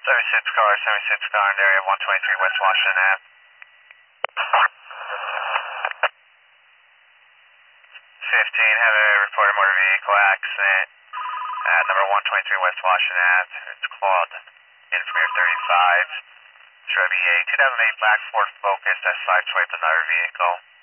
76 car in the area, 123 West Washington Ave. 15, have a reported motor vehicle accident at number 123 West Washington Ave. It's called Infrared 35. Chevy A 2008 black Ford Focus that sideswiped another vehicle.